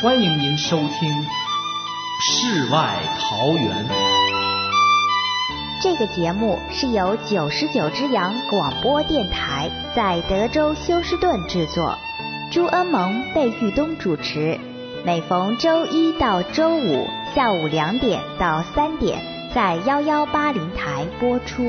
欢迎您收听《世外桃源》。 这个节目是由99之阳广播电台在德州休斯顿制作，朱恩蒙、贝玉东主持，每逢周一到周五下午2点到3点在1180台播出。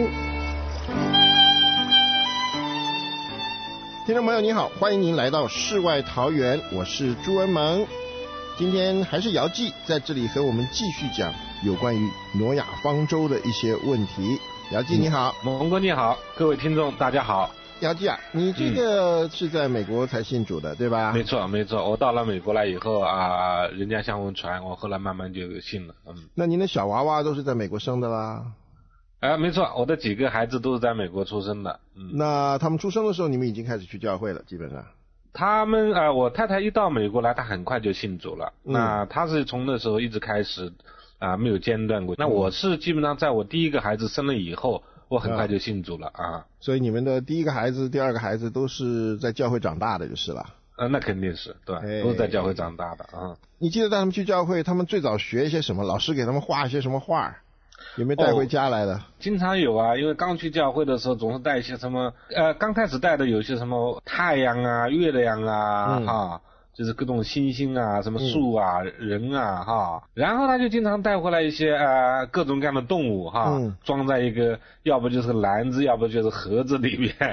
听众朋友你好，欢迎您来到世外桃源，我是朱恩蒙。今天还是姚记在这里和我们继续讲有关于挪亚方舟的一些问题。姚记你好。 蒙哥你好，各位听众大家好。 姚记啊，你这个是在美国才信主的对吧？ 没错，我到了美国来以后啊，人家向我传，我后来慢慢就信了。 那您的小娃娃都是在美国生的啦？ 没错，我的几个孩子都是在美国出生的。 那他们出生的时候你们已经开始去教会了基本上？ 他们我太太一到美国来，她很快就信主了。那她是从那时候一直开始没有间断过。那我是基本上在我第一个孩子生了以后，我很快就信主了啊。 所以你们的第一个孩子、第二个孩子都是在教会长大的就是了。 那肯定是对，都是在教会长大的啊。 你记得带他们去教会，他们最早学一些什么？老师给他们画一些什么画？有没有带回家来的？ 经常有啊，因为刚去教会的时候总是带一些什么刚开始带的有些什么太阳啊、月亮啊就是各种星星啊、什么树啊、人啊然后他就经常带回来一些各种各样的动物装在一个要不就是篮子，要不就是盒子里面。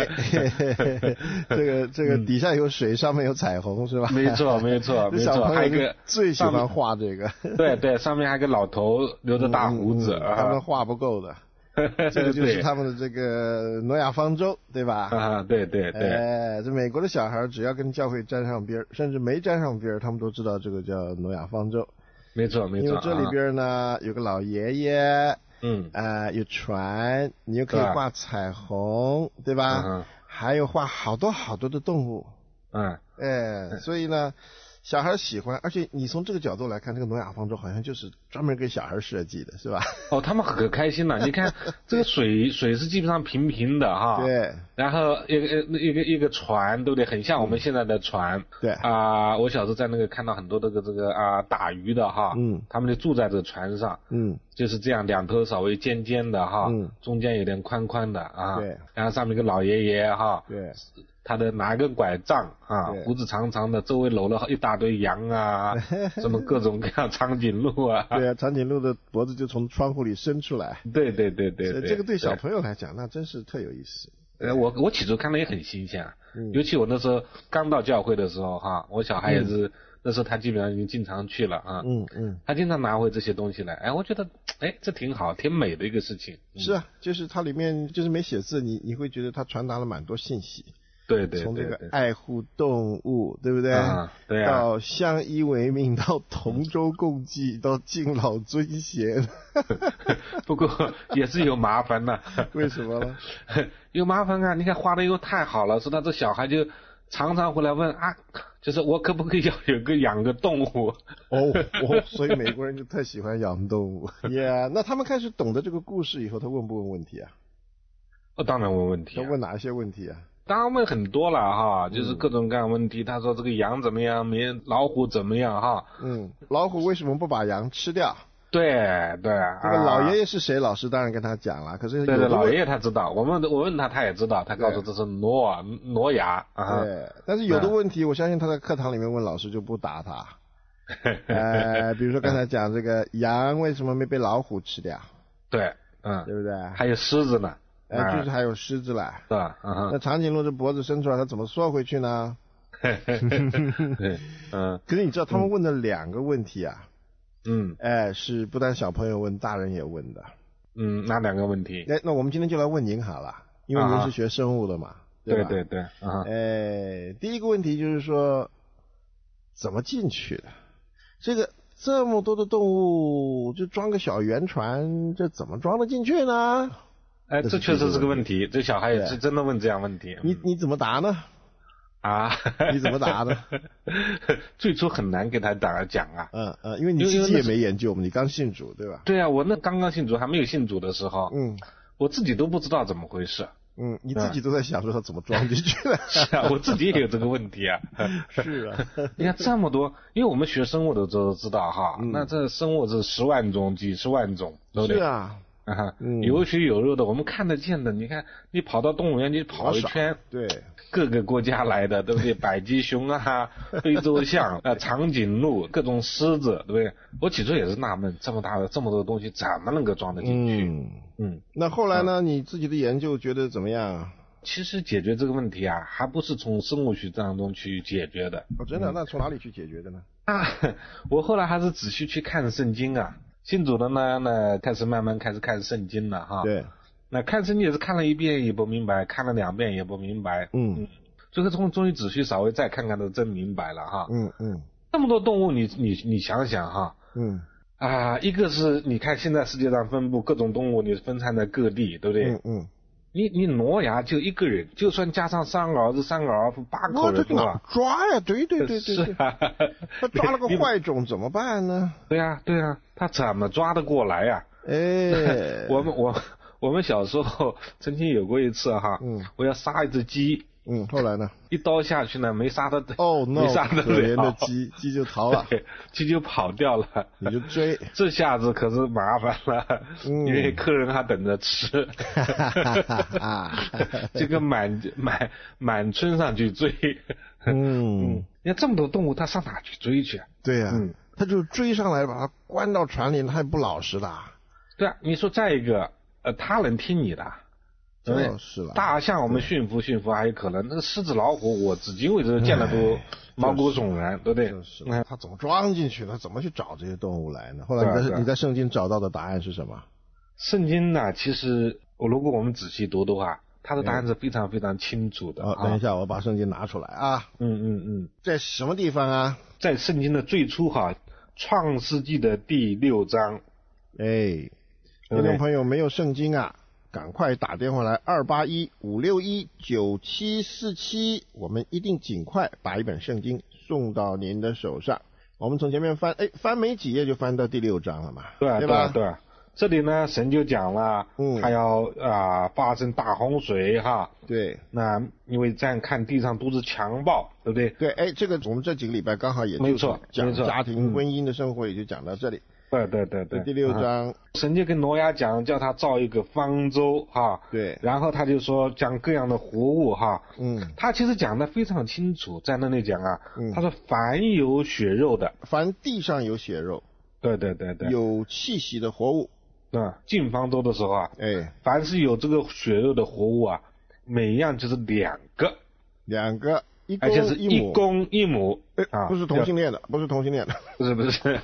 这个底下有水，上面有彩虹是吧？ 没错，还有一个最喜欢画这个。 对，上面还有个老头留着大胡子， 他们画不够的。这个就是他们的这个挪亚方舟对吧？对。这美国的小孩只要跟教会沾上边，甚至没沾上边，他们都知道这个叫挪亚方舟。 没错。 因为这里边呢有个老爷爷，有船，你又可以画彩虹，对吧？还有画好多好多的动物。所以呢小孩喜欢，而且你从这个角度来看，这个挪亚方舟好像就是专门给小孩设计的，是吧？他们很开心的。你看这个水是基本上平平的哈。 对。 然后一个船，对不对？很像我们现在的船。 对。 我小时候在那个看到很多这个打鱼的哈。他们就住在这个船上。就是这样，两头稍微尖尖的哈。中间有点宽宽的啊。 对。 然后上面一个老爷爷哈。 对。 他的拿一根拐杖胡子长长的，周围搂了一大堆羊啊，什么各种各样长颈鹿啊。 对啊，长颈鹿的脖子就从窗户里伸出来。 对。 这个对小朋友来讲，那真是特有意思。 我起初看了也很新鲜，尤其我那时候刚到教会的时候我小孩也是，那时候他基本上已经经常去了他经常拿回这些东西来，我觉得这挺好，挺美的一个事情。 是啊，就是它里面就是没写字，你会觉得它传达了蛮多信息。 对， 从这个爱护动物，对不对？ 对啊。 到相依为命，到同舟共济，到敬老尊贤。 不过也是有麻烦的。 为什么呢？ 有麻烦啊！你看画的又太好了，所以他这小孩就常常回来问就是我可不可以养个动物？ 所以美国人就特喜欢养动物。那他们开始懂得这个故事以后，他问不问问题啊？ 当然问问题。 他问哪一些问题啊？ 当然问很多了就是各种各样的问题。他说这个羊怎么样，老虎怎么样老虎为什么不把羊吃掉？ 对。 这个老爷爷是谁？老师当然跟他讲了。可是对，老爷爷他知道，我问他也知道，他告诉这是挪亚对，但是有的问题我相信他在课堂里面问老师就不答他。比如说刚才讲这个羊为什么没被老虎吃掉？ 对， 对不对？ 还有狮子呢。 就是还有狮子啦， 是吧？ 那长颈鹿这脖子伸出来，它怎么缩回去呢？可是你知道他们问的2个问题啊？是不但小朋友问，大人也问的。 哪2个问题？ 那我们今天就来问您好了，因为您是学生物的嘛，对吧？ 对。 第一个问题就是说，怎么进去的？这么多的动物，就装个小圆船，这怎么装得进去呢？ 这确实是个问题，这小孩也是真的问这样问题。 你怎么答呢？你怎么答呢？ 最初很难给他讲因为你自己也没研究嘛，你刚信主对吧？ 对啊，我那刚信主还没有信主的时候，我自己都不知道怎么回事。 你自己都在想说他怎么装进去的。 是啊，我自己也有这个问题啊。 是啊， 你看这么多，因为我们学生物的都知道哈，那这生物是10万种、几十万种，对不对？ 是啊。 有血有肉的，我们看得见的。你看，你跑到动物园，你跑一圈， 对， 各个国家来的，对不对？北极熊啊，非洲象，长颈鹿，各种狮子，对不对？我起初也是纳闷，这么多东西怎么能够装得进去？ 那后来呢？你自己的研究觉得怎么样？ 其实解决这个问题啊，还不是从生物学当中去解决的。 真的？那从哪里去解决的呢？ 我后来还是仔细去看圣经啊。信主的呢，开始慢慢开始看圣经了哈。 对。 那看圣经也是看了1遍也不明白，看了2遍也不明白。最后终于仔细稍微再看看都真明白了哈。这么多动物，你想想哈。一个是你看现在世界上分布各种动物，你分散在各地，对不对？你挪亚就一个人，就算加上3个儿子3个儿妇8口人吧。抓呀，对。 是啊。 他抓了个坏种怎么办呢？ 对啊，他怎么抓得过来呀？我们小时候曾经有过一次哈，我要杀一只鸡。 后来呢？ 一刀下去呢，没杀得。 没杀得了。可怜的鸡就逃了。 鸡就跑掉了。 你就追。 这下子可是麻烦了，因为客人还等着吃。这个满村上去追。你看这么多动物，他上哪去追去？ 对呀。他就追上来，把他关到船里，他也不老实的。 对啊，你说再一个，他能听你的？ 是了。 大象我们驯服还有可能，那个狮子老虎，我至今为止见了都毛骨悚然，对不对？ 他怎么装进去？他怎么去找这些动物来呢？后来你在圣经找到的答案是什么？ 圣经呢，其实如果我们仔细读的话，它的答案是非常非常清楚的。 等一下，我把圣经拿出来啊。在什么地方啊？ 在圣经的最初哈，创世纪的第6章。 听众朋友没有圣经啊？赶快打电话来281-561-9747，我们一定尽快把一本圣经送到您的手上。我们从前面翻没几页就翻到第6章了嘛，对吧？ 对。这里呢，神就讲了，他要发生大洪水哈。 对。 那因为这样看地上都是强暴，对不对？ 对，这个我们这几个礼拜刚好也就是讲家庭婚姻的生活，也就讲到这里。 对。 第6章， 神就跟挪亚讲，叫他造一个方舟哈。 对。 然后他就说讲各样的活物哈。他其实讲的非常清楚，在那里讲啊，他说凡有血肉的， 凡地上有血肉， 对， 有气息的活物。 进方舟的时候啊，凡是有这个血肉的活物啊，每样就是2个，而且是一公一母。 不是同性恋的，不是。 不是。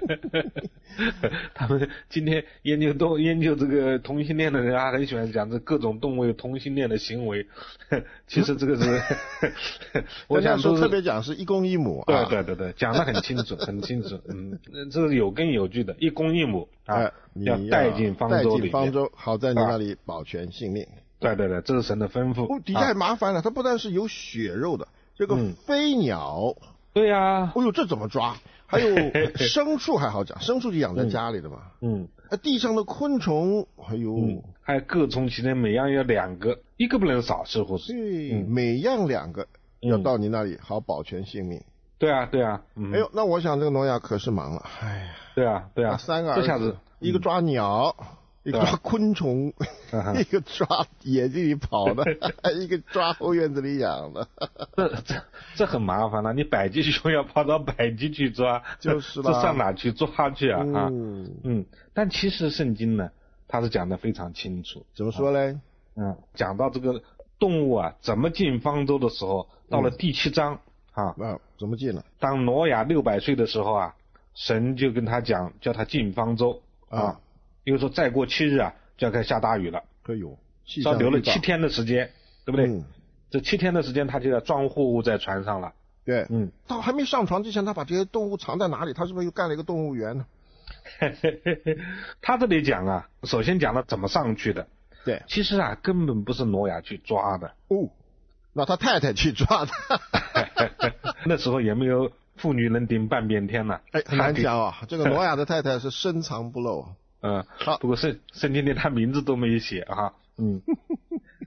他们今天研究这个同性恋的人啊，很喜欢讲这各种动物有同性恋的行为。其实这个是， 我想说特别讲是一公一母。 对，讲得很清楚，很清楚。这是有根有据的，一公一母啊，要带进方舟里面， 好在你那里保全性命。 对，这是神的吩咐。 底下也麻烦了，它不但是有血肉的，这个飞鸟。 对呀。 这怎么抓？还有牲畜还好讲，牲畜就养在家里的嘛。地上的昆虫，还有各从其类，每样要2个，一个不能少，似乎是。 对，每样2个，要到你那里好保全性命。 对啊。 那我想这个挪亚可是忙了。 对啊。 3个儿子，这下子一个抓鸟，一个抓昆虫，一个抓野地里跑的，一个抓后院子里养的。 这很麻烦了，你北极熊要跑到北极去抓， 就是了， 这上哪去抓去啊？但其实圣经呢，它是讲的非常清楚。 怎么说嘞？ 讲到这个动物啊怎么进方舟的时候，到了第7章怎么进了？ 当挪亚600岁的时候啊，神就跟他讲，叫他进方舟因为说再过7日啊，就要开始下大雨了。稍留了7天的时间，对不对？这7天的时间，他就要装货物在船上了。 对。到还没上船之前，他把这些动物藏在哪里？他是不是又干了一个动物园呢？ 他这里讲啊，首先讲了怎么上去的。 对。 其实啊，根本不是挪亚去抓的。 那他太太去抓的。 那时候也没有妇女能顶半边天呢。 很难讲啊。这个挪亚的太太是深藏不露。 不过圣经里他名字都没写哈。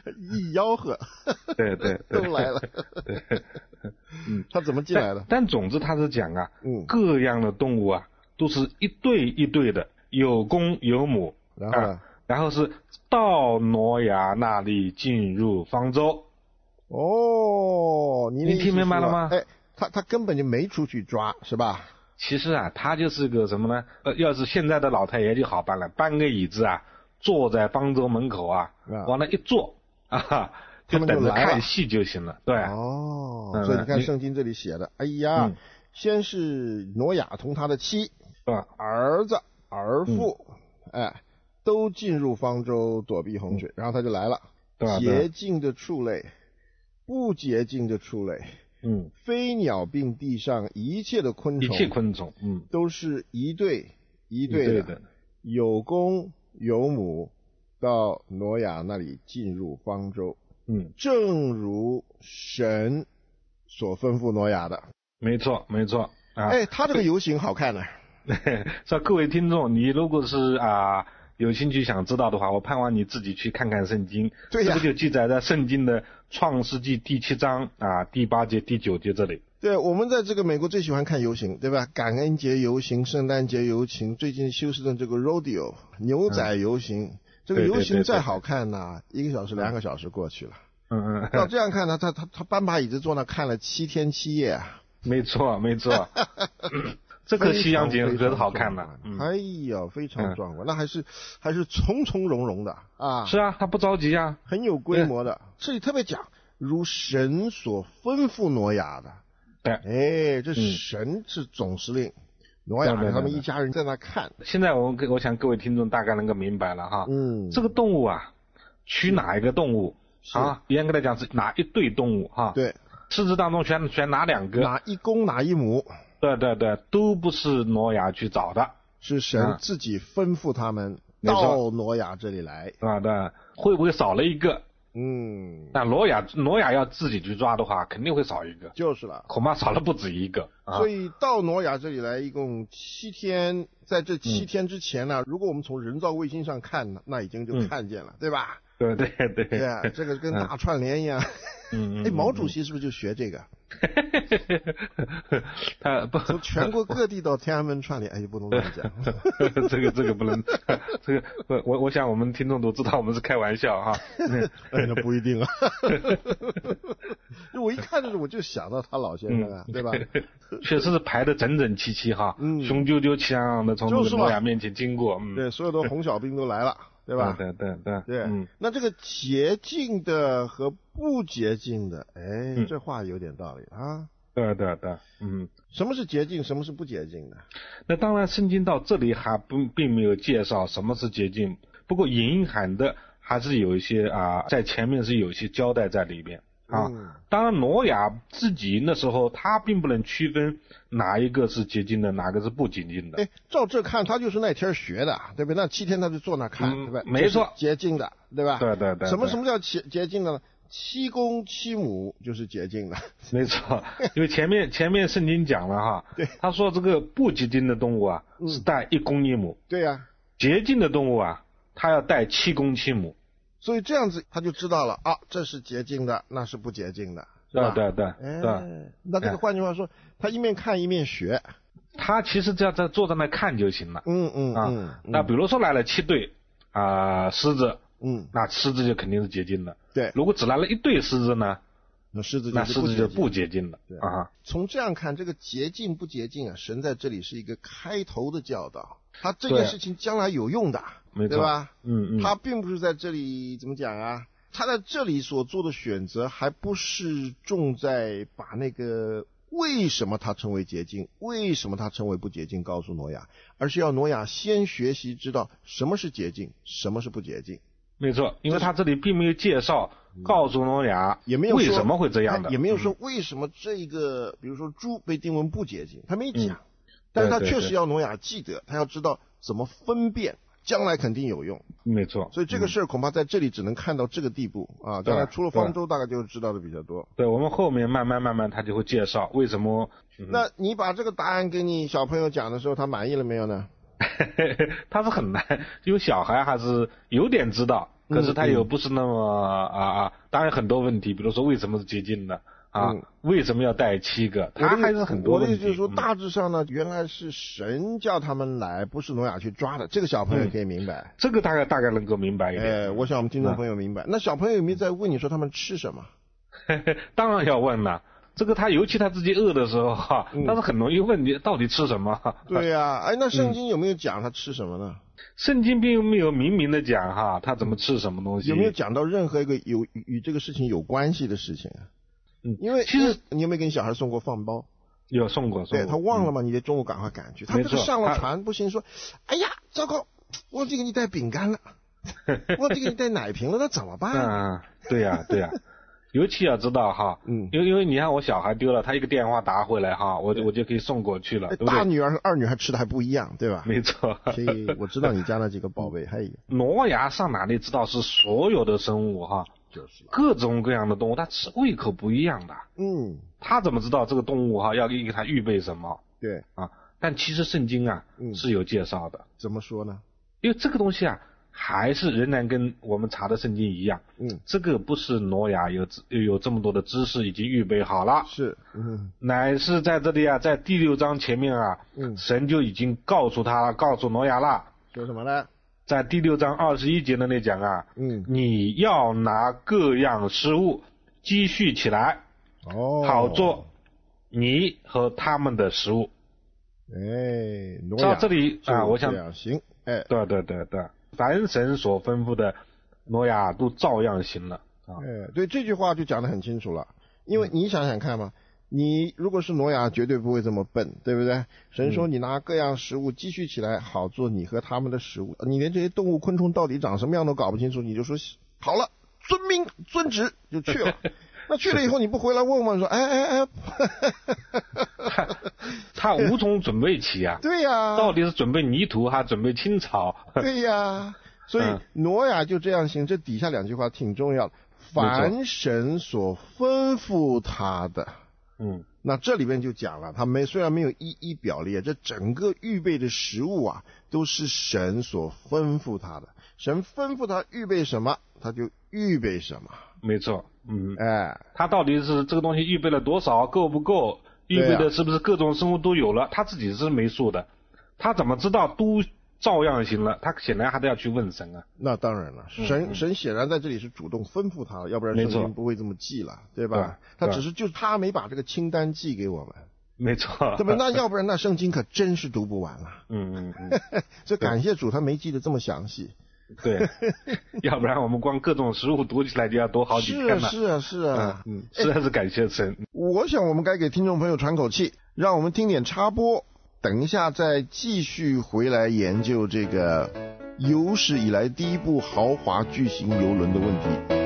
一吆喝， 对， 都来了。 对， 他怎么进来的？ 但总之他是讲啊，各样的动物啊，都是一对一对的，有公有母，然后是到挪亚那里进入方舟。 哦，你听明白了吗？ 他根本就没出去抓，是吧？ 其实啊，他就是个什么呢？要是现在的老太爷就好办了，搬个椅子啊，坐在方舟门口啊，往那一坐啊，就等着看戏就行了。对。 哦，所以你看圣经这里写的，哎呀，先是挪亚同他的妻、儿子、儿妇，都进入方舟躲避洪水，然后他就来了。洁净的畜类，不洁净的畜类，飞鸟并地上一切的昆虫，都是一对一对的，有公有母，到挪亚那里进入方舟。正如神所吩咐挪亚的。没错啊。他这个游行好看呢。 所以各位听众，你如果是有兴趣想知道的话，我盼望你自己去看看圣经。 对呀， 这个就记载在圣经的创世纪第7章第8节第9节这里。 对，我们在这个美国最喜欢看游行，对吧？感恩节游行、圣诞节游行，最近休斯顿这个 rodeo 牛仔游行，这个游行再好看呢，1个小时2个小时过去了。要这样看呢，他搬把椅子坐那看了7天7夜啊。 没错这个西洋节可是好看的。 哎呀，非常壮观，那还是从从容容的啊。 是啊，他不着急啊， 很有规模的。这里特别讲如神所吩咐挪亚的。对，这神是总司令，挪亚他们一家人在那看。 现在我想各位听众大概能够明白了哈。这个动物啊，取哪一个动物啊？严格来讲是哪一对动物哈？ 对， 狮子当中选哪2个？ 哪一公哪一母？ 对，都不是挪亚去找的， 是神自己吩咐他们到挪亚这里来。 对，会不会少了一个？那挪亚要自己去抓的话，肯定会少一个。 就是了， 恐怕少了不止一个。 所以到挪亚这里来一共7天，在这7天之前呢，如果我们从人造卫星上看呢，那已经就看见了，对吧？ 对啊，这个跟大串联一样。毛主席是不是就学这个？ 他不从全国各地到天安门串联，不能乱讲。 这个不能，我想我们听众都知道我们是开玩笑哈。 那不一定啊。我一看的时候我就想到他老先生啊，对吧？ 确实是排得整整齐齐哈，雄赳赳气昂昂的从这个挪亚面前经过。 对，所有的红小兵都来了。对吧？ 对。 那这个洁净的和不洁净的，这话有点道理啊。 对。 什么是洁净，什么是不洁净的？ 那当然，圣经到这里还并没有介绍什么是洁净，不过隐含的还是有一些在前面是有一些交代在里边。当然挪亚自己那时候他并不能区分哪一个是洁净的，哪个是不洁净的。 照这看他就是那天学的，对不对？那7天他就坐那看，对吧？ 没错， 洁净的，对吧？ 对。 什么叫洁净的呢？7公7母就是洁净的。 没错，因为前面圣经讲了哈， 对， 他说这个不洁净的动物啊是带1公1母。 对呀， 洁净的动物啊，它要带7公7母。 所以这样子他就知道了这是洁净的，那是不洁净的。 对。 那这个换句话说，他一面看一面学。 他其实只要坐在那看就行了。那比如说来了7对狮子，那狮子就肯定是洁净的。 对， 如果只来了1对狮子呢， 那狮子就不洁净的。 从这样看，这个洁净不洁净神在这里是一个开头的教导，他这件事情将来有用的，对吧？他并不是在这里怎么讲啊？他在这里所做的选择，还不是重在把那个为什么他成为洁净，为什么他成为不洁净告诉挪亚，而是要挪亚先学习知道什么是洁净，什么是不洁净。 没错，因为他这里并没有介绍告诉挪亚也没有为什么会这样的， 也没有说为什么这个比如说猪被定为不洁净，他没讲。但是他确实要挪亚记得，他要知道怎么分辨，将来肯定有用。 没错。 所以这个事儿恐怕在这里只能看到这个地步将来出了方舟大概就知道的比较多。 对，我们后面慢慢他就会介绍为什么。 那你把这个答案给你小朋友讲的时候，他满意了没有呢？ 他是很难，因为小孩还是有点知道可是它又不是那么当然很多问题，比如说为什么是洁净的为什么要带7个？它还是很多问题。 我的意思就是说，大致上呢，原来是神叫他们来，不是挪亚去抓的。这个小朋友可以明白。 这个大概能够明白一点。 我想我们听众朋友明白。那小朋友有没有在问你说他们吃什么？ 当然要问了。这个尤其他自己饿的时候他是很容易问你到底吃什么。 对呀，那圣经有没有讲他吃什么呢？ 圣经并没有明明的讲他怎么吃什么东西。 有没有讲到任何一个与这个事情有关系的事情啊？因为其实你有没有给你小孩送过饭包？ 有送过。 对，他忘了嘛，你得中午赶快赶去。他这个上了船不行，说哎呀糟糕，忘记给你带饼干了，忘记给你带奶瓶了，那怎么办？ 对呀。尤其要知道因为你看我小孩丢了，他一个电话打回来我就可以送过去了，对不对？ 大女儿和二女儿吃的还不一样，对吧？ 没错。 所以我知道你家那几个宝贝还有挪亚上哪里知道是所有的生物就是各种各样的动物，它吃胃口不一样的。他怎么知道这个动物要给他预备什么？ 对但其实圣经是有介绍的。 怎么说呢？ 因为这个东西还是仍然跟我们查的圣经一样。这个不是挪亚有这么多的知识已经预备好了， 是乃是在这里在第6章前面神就已经告诉挪亚了。 说什么呢？ 在第6章21节那里讲你要拿各样食物积蓄起来，好做你和他们的食物。到这里我想行。 对，凡神所吩咐的，挪亚都照样行了。 对，这句话就讲得很清楚了。因为你想想看嘛，你如果是挪亚，绝对不会这么笨，对不对？神说你拿各样食物积蓄起来，好做你和他们的食物。你连这些动物昆虫到底长什么样都搞不清楚，你就说好了，遵命遵旨就去了。那去了以后你不回来问问说他无从准备起对呀， 到底是准备泥土还准备青草？ 对呀，所以挪亚就这样行。这底下2句话挺重要的，凡神所吩咐他的。那这里边就讲了，他虽然没有一一表列，这整个预备的食物都是神所吩咐他的。神吩咐他预备什么，他就预备什么。 没错。他到底是这个东西预备了多少，够不够，预备的是不是各种生物都有了，他自己是没数的。他怎么知道都照样行了？他显然还得要去问神那当然了，神显然在这里是主动吩咐他了，要不然圣经不会这么记了，对吧？他只是就是他没把这个清单寄给我们。 没错。 对吧？那要不然那圣经可真是读不完了。这感谢主他没记得这么详细。 对，要不然我们光各种食物读起来就要多好几天了。 是啊， 实在是感谢神。 我想我们该给听众朋友喘口气，让我们听点插播，等一下再继续回来研究这个有史以来第一部豪华巨型邮轮的问题。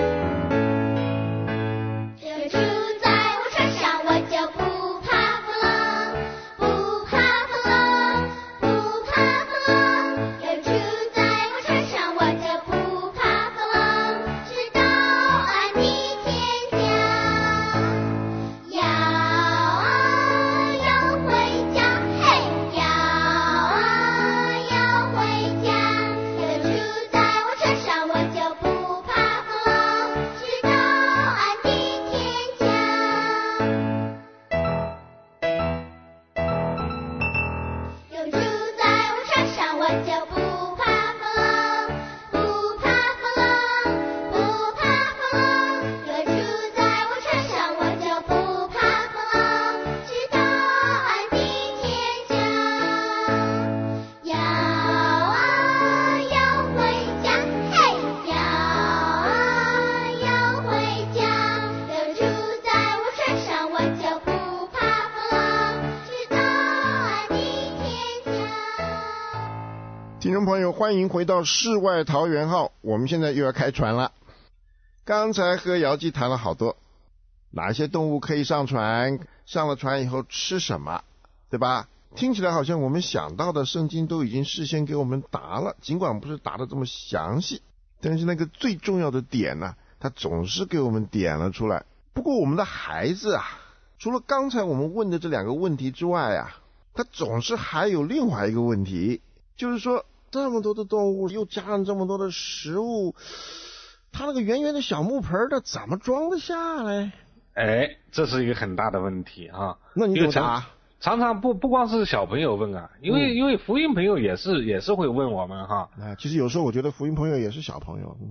听众朋友，欢迎回到世外桃源号，我们现在又要开船了。刚才和姚记谈了好多，哪些动物可以上船，上了船以后吃什么，对吧？听起来好像我们想到的圣经都已经事先给我们答了，尽管不是答的这么详细，但是那个最重要的点呢，它总是给我们点了出来。不过我们的孩子除了刚才我们问的这2个问题之外他总是还有另外一个问题，就是说这么多的动物，又加上这么多的食物，它那个圆圆的小木盆的怎么装得下来？ 哎，这是一个很大的问题啊。 那你怎么答？ 常常不光是小朋友问啊，因为福音朋友也是会问我们哈。 其实有时候我觉得福音朋友也是小朋友。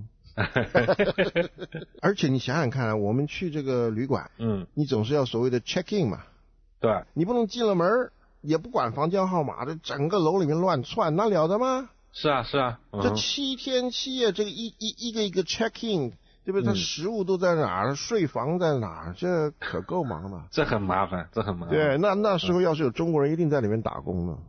而且你想想看，我们去这个旅馆，你总是要所谓的 check in 嘛， 对， 你不能进了门也不管房间号码，这整个楼里面乱窜，那了得吗？ 是啊， 这7天7夜，这个一个 check in， 对不对？他食物都在哪儿，睡房在哪儿，这可够忙的。 这很麻烦。 对，那时候要是有中国人，一定在里面打工呢。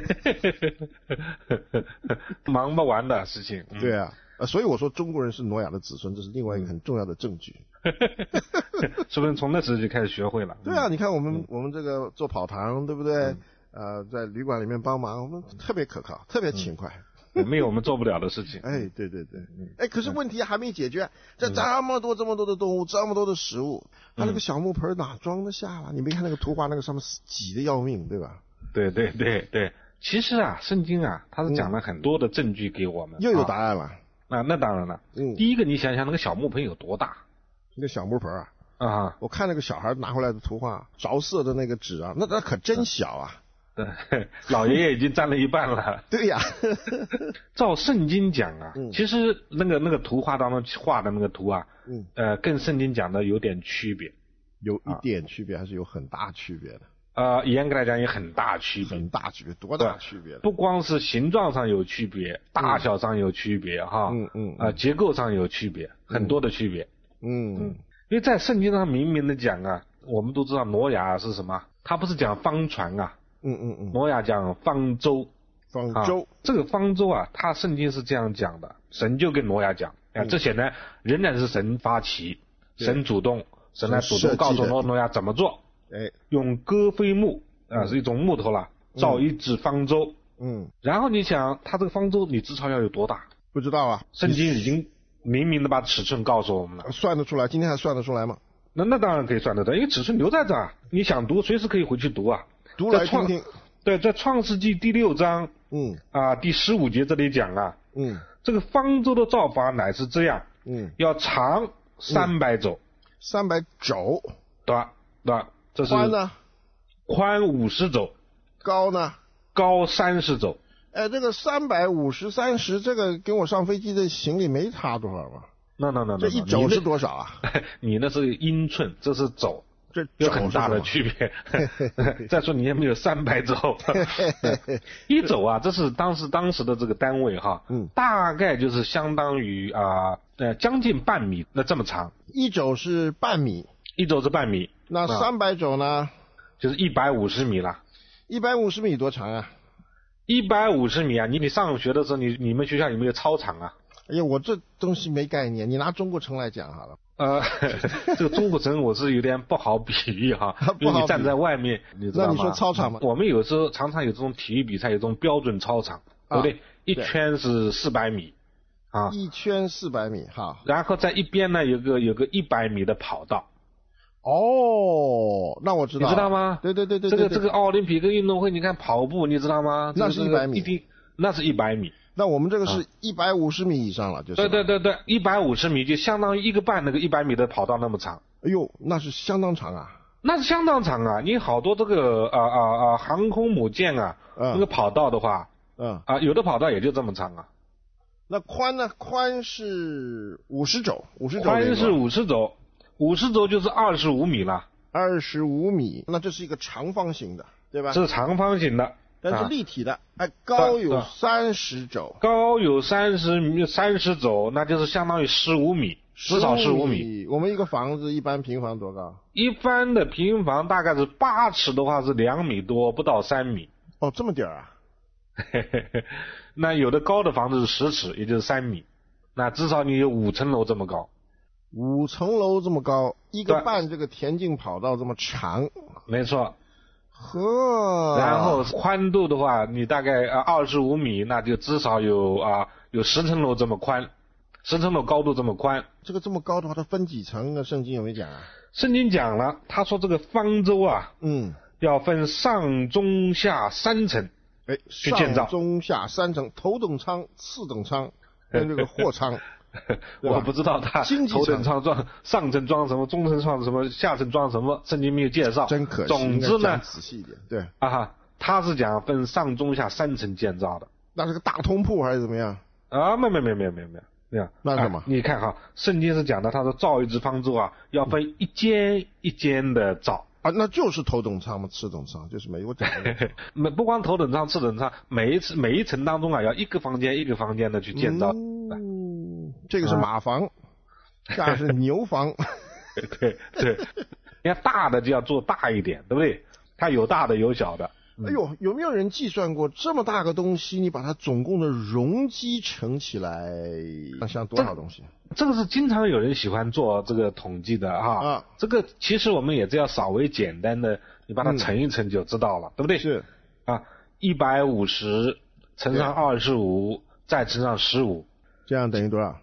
忙不完的事情。 对啊。所以我说中国人是挪亚的子孙，这是另外一个很重要的证据。 说不定从那时候就开始学会了。 对啊，你看我们这个做跑堂，对不对？在旅馆里面帮忙，我们特别可靠，特别勤快。 没有我们做不了的事情。 哎，对。可是问题还没解决，这么多的动物，这么多的食物，它那个小木盆哪装得下了？你没看那个图画，那个上面挤得要命，对吧？ 对。其实啊，圣经啊，它是讲了很多的证据给我们。 又有答案了。 那当然了。第一个，你想想那个小木盆有多大？ 那个小木盆啊，我看那个小孩拿回来的图画，着色的那个纸啊，那可真小啊。 对，老爷爷已经占了一半了。 对呀。 照圣经讲啊，其实那个图画当中画的那个图啊，跟圣经讲的有点区别。 有一点区别，还是有很大区别的？ 严格来讲有很大区别。 很大区别？多大区别？ 不光是形状上有区别，大小上有区别哈。结构上有区别，很多的区别。因为在圣经上明明的讲啊，我们都知道挪亚是什么？他不是讲方船啊。挪亚讲方舟。这个方舟啊，他圣经是这样讲的，神就跟挪亚讲，这显然仍然是神发起，神主动，神来主动告诉挪亚怎么做。用戈飞木是一种木头了，造一只方舟。然后你想，他这个方舟你至少要有多大？ 不知道啊。 圣经已经明明的把尺寸告诉我们了。 算得出来？今天还算得出来吗？ 那当然可以算得到，因为尺寸留在这儿，你想读随时可以回去读啊。 读来听听。 对，在创世纪第6章，第15节这里讲啊，这个方舟的造法乃是这样，要长300肘 ，300肘， 对，这是宽呢？ 宽50肘， 高呢？ 高30肘。 这个350、30，这个跟我上飞机的行李没差多少吧？ 那， 这一肘是多少啊？ 你那是英寸，这是肘。 这有很大的区别。再说你也没有300肘，一肘啊，这是当时的这个单位哈，大概就是相当于将近半米，那这么长。 一肘是半米。 一肘是半米。 那300肘呢？ 就是150米了。 150米多长啊 ？150米啊！你上学的时候，你们学校有没有操场啊？ 哎呀，我这东西没概念，你拿中国城来讲好了。 这个中国城我是有点不好比喻哈，因为你站在外面，你知道吗？ 那你说操场吗？ 我们有时候常常有这种体育比赛，有这种标准操场，对不对？一圈是400米啊， 一圈400米哈。 然后在一边呢有个100米的跑道。 哦，那我知道。 你知道吗？ 对。 这个奥林匹克运动会，你看跑步，你知道吗？ 那是100米。 那是100米。 那我们这个是150米以上了，就是。 对，150米就相当于1个半那个100米的跑道那么长。 哎呦，那是相当长啊。 那是相当长啊！你好多这个航空母舰啊，那个跑道的话，有的跑道也就这么长啊。 那宽呢？宽是50肘，50肘。 宽是50肘，50肘就是25米了。 25米，那这是一个长方形的，对吧？ 是长方形的。 但是立体的，高有30肘， 高有30肘，那就是相当于15米，至少15米。 我们一个房子一般平房多高？ 一般的平房大概是8尺的话是2米多，不到3米。 哦，这么点啊？ 那有的高的房子是10尺，也就是3米。那至少你有5层楼这么高。 5层楼这么高，1个半这个田径跑道这么长。 没错。 呵， 然后宽度的话，你大概25米，那就至少有10层楼这么宽，10层楼高度这么宽。 这么高的话，它分几层呢？圣经有没有讲啊？ 圣经讲了，他说这个方舟啊，要分上中下3层。 上中下三层，头等舱、次等舱跟这个货舱。 我不知道他头等舱装上层装什么，中层装什么，下层装什么，圣经没有介绍。 真可惜。 总之呢， 仔细一点。对他是讲分上中下三层建造的。 那是个大通铺还是怎么样？ 没有。 那什么？ 你看圣经是讲的，他说造一只方舟要分一间一间的造。 那就是头等舱嘛，次等舱就是我讲的。 不光头等舱、次等舱，每一层当中要一个房间一个房间的去建造。 这个是马房，下是牛房。 对，你看大的就要做大一点，对不对？它有大的有小的。 哎呦，有没有人计算过这么大个东西，你把它总共的容积乘起来，像多少东西？ 这个是经常有人喜欢做这个统计的这个其实我们也只要稍微简单的，你把它乘一乘就知道了，对不对？ 是 150乘上25再乘上15， 这样等于多少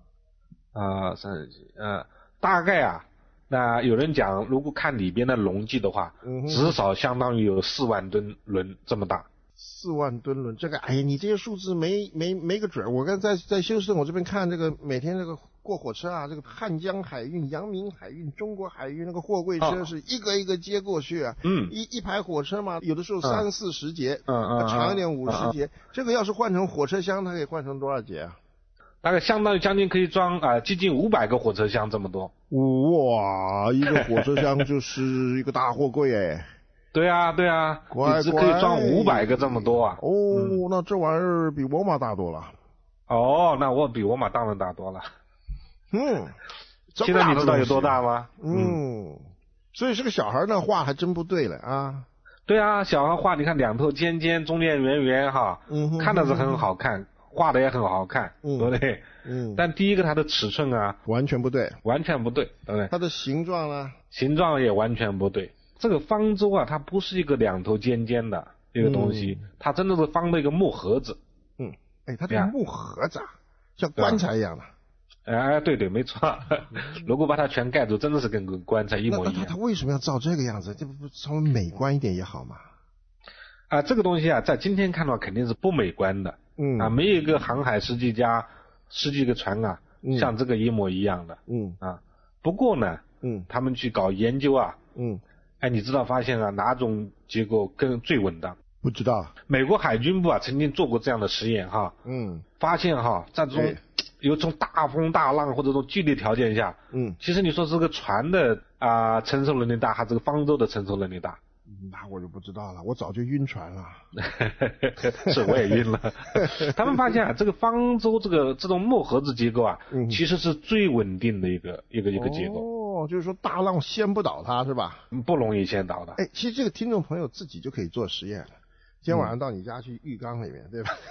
？30大概那有人讲，如果看里边的容积的话，至少相当于有4万吨轮这么大。 4万吨轮，这个你这些数字没个准。我刚才在休斯顿，我这边看这个每天这个过火车这个汉江海运、阳明海运、中国海运那个货柜车是一个一个接过去一排火车嘛，有的时候30-40节，长一点50节。这个要是换成火车厢，它可以换成多少节啊？ 大概相当于将近可以装接近500个火车厢这么多。 哇，一个火车厢就是一个大货柜对啊，你只可以装500个这么多那这玩意儿比我马大多了。 那我比我马当然大多了。 现在你知道有多大吗？ 所以这个小孩那画还真不对了对啊，小孩画你看两头尖尖，中间圆圆看的是很好看，画的也很好看，对不对？但第一个它的尺寸完全不对， 对不对？ 它的形状呢？ 形状也完全不对。这个方舟它不是一个两头尖尖的一个东西，它真的是方的一个木盒子。 它这个木盒子像棺材一样的。 对，没错。如果把它全盖住，真的是跟个棺材一模一样。 那他为什么要造这个样子？这不稍微美观一点也好嘛？ 这个东西在今天看到肯定是不美观的。没有一个航海设计家设计个船像这个一模一样的。不过呢，他们去搞研究你知道发现哪种结构最稳当？ 不知道。 美国海军部曾经做过这样的实验发现在这种有这种大风大浪或者这种剧烈条件下，其实你说这个船的承受能力大，还是这个方舟的承受能力大？ 那我就不知道了，我早就晕船了。 是，我也晕了。他们发现这个方舟这种木盒子结构其实是最稳定的一个结构。 就是说大浪掀不倒它是吧？ 不容易掀倒的。 其实这个听众朋友自己就可以做实验了。今天晚上到你家去浴缸里面，对吧？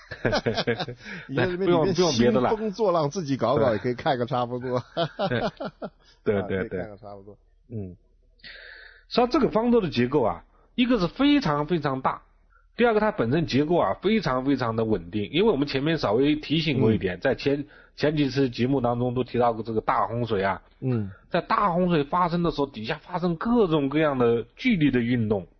不用别的了， 兴风作浪自己搞也可以看个差不多。 对， 看个差不多。 实际上这个方舟的结构一个是非常非常大，第二个它本身结构非常非常的稳定。因为我们前面稍微提醒过一点，在前几次节目当中都提到过这个大洪水在大洪水发生的时候，底下发生各种各样的剧烈的运动，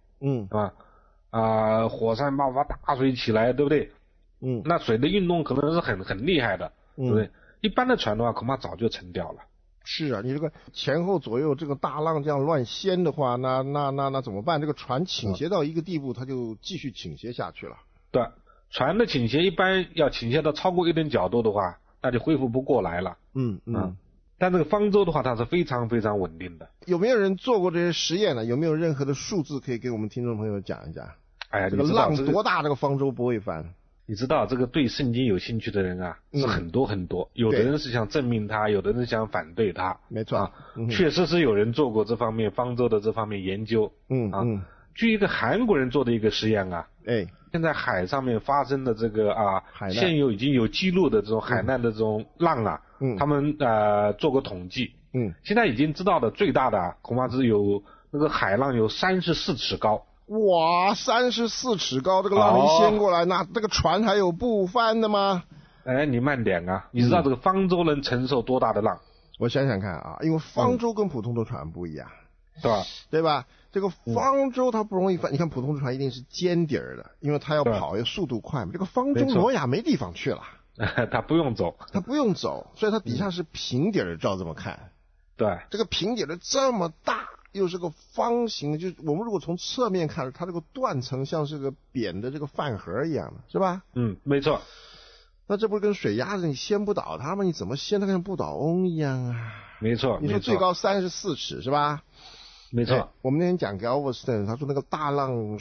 火山爆发，大水起来，对不对？那水的运动可能是很厉害的，对不对？一般的船的话恐怕早就沉掉了。 是你这个前后左右这个大浪这样乱掀的话，那怎么办？这个船倾斜到一个地步，它就继续倾斜下去了。 对，船的倾斜一般要倾斜到超过一定角度的话，那就恢复不过来了。但这个方舟的话，它是非常非常稳定的。 有没有人做过这些实验呢？有没有任何的数字可以给我们听众朋友讲一讲？这个浪多大，这个方舟不会翻？ 你知道这个对圣经有兴趣的人是很多很多，有的人是想证明它，有的人想反对它。 没错， 确实是有人做过这方面方舟的这方面研究。据一个韩国人做的一个实验现在海上面发生的这个现有已经有记录的这种海难的这种浪他们做过统计。现在已经知道的最大的恐怕是有那个海浪有34尺高。 哇，34尺高，这个浪一掀过来，那这个船还有不翻的吗？ 你慢点你知道这个方舟能承受多大的浪？ 我想想看因为方舟跟普通的船不一样， 对吧？这个方舟它不容易翻，你看普通的船一定是尖底儿的，因为它要跑要速度快嘛。这个方舟挪亚没地方去了， 它不用走， 所以它底下是平底儿，照这么看。 对， 这个平底的这么大，又是个方形的，就我们如果从侧面看，它这个断层像是个扁的这个饭盒一样的，是吧？ 没错。 那这不是跟水鸭子你掀不倒它吗？你怎么掀它跟不倒翁一样啊？ 没错。 你说最高34尺是吧？ 没错。 我们那天讲 Galveston， 他说那个大浪